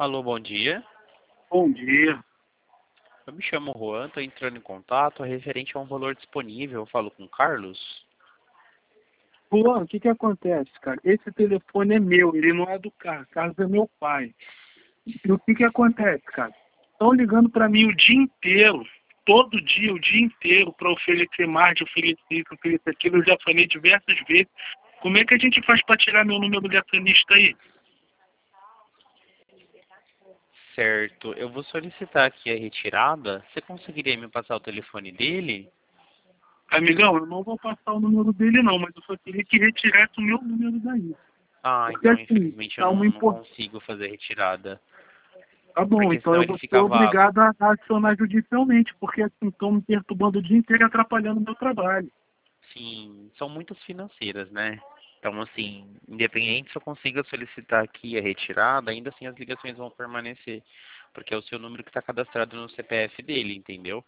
Alô, bom dia. Bom dia. Eu me chamo Juan, estou entrando em contato referente a um valor disponível. Eu falo com o Carlos. Juan, o que que acontece, cara? Esse telefone é meu, ele não é do Carlos é meu pai. E o que que acontece, cara? Estão ligando para mim o dia inteiro, todo dia, o dia inteiro, para oferecer mais, de oferecer isso, oferecer aquilo. Eu já falei diversas vezes. Como é que a gente faz para tirar meu número dessa lista aí? Certo, eu vou solicitar aqui a retirada. Você conseguiria me passar o telefone dele? Amigão, eu não vou passar o número dele não, mas eu só queria que retirasse o meu número daí. Ah, Porque então assim, infelizmente eu tá uma não impor... consigo fazer a retirada. Tá bom, Porque então senão eu ele vou ser fica vago. obrigado a acionar judicialmente, porque assim, estão me perturbando o dia inteiro e atrapalhando o meu trabalho. Sim, são muitas financeiras, né? Então, assim, independente se eu consiga solicitar aqui a retirada, ainda assim as ligações vão permanecer. Porque é o seu número que está cadastrado no CPF dele, entendeu?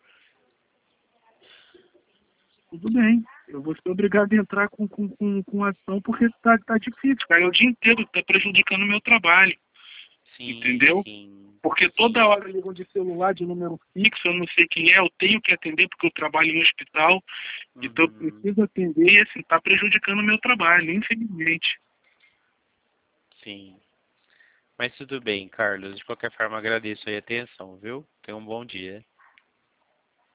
Tudo bem, eu vou ser obrigado a entrar com ação porque tá difícil, cara. É o dia inteiro que tá prejudicando o meu trabalho, Sim, entendeu? sim, Porque toda sim. hora ligam de celular, de número fixo, eu não sei quem é, eu tenho que atender porque eu trabalho em um hospital, então eu Uhum, preciso atender e assim, tá prejudicando o meu trabalho, infelizmente. sim. Mas tudo bem, Carlos. De qualquer forma, agradeço aí a atenção, viu? Tenha um bom dia.